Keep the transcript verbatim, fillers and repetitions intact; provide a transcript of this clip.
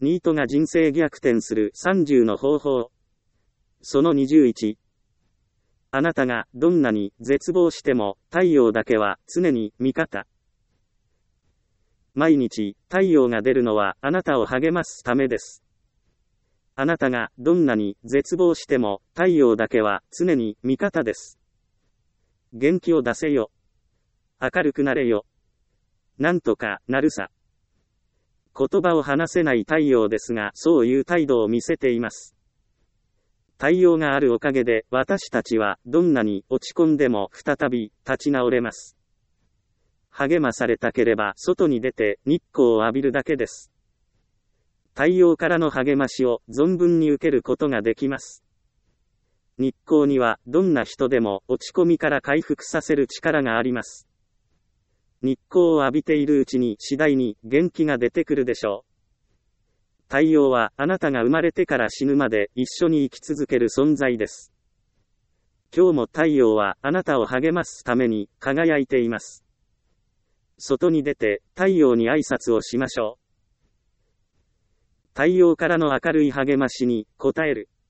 ニートが人生逆転するさんじゅうの方法。そのにじゅういち。あなたがどんなに絶望しても太陽だけは常に味方。毎日太陽が出るのはあなたを励ますためです。あなたがどんなに絶望しても太陽だけは常に味方です。元気を出せよ。明るくなれよ。なんとかなるさ。言葉を話せない太陽ですが、そういう態度を見せています。太陽があるおかげで私たちはどんなに落ち込んでも再び立ち直れます。励まされたければ外に出て日光を浴びるだけです。太陽からの励ましを存分に受けることができます。日光にはどんな人でも落ち込みから回復させる力があります。日光を浴びているうちに次第に元気が出てくるでしょう。太陽はあなたが生まれてから死ぬまで一緒に生き続ける存在です。今日も太陽はあなたを励ますために輝いています。外に出て太陽に挨拶をしましょう。太陽からの明るい励ましに応える。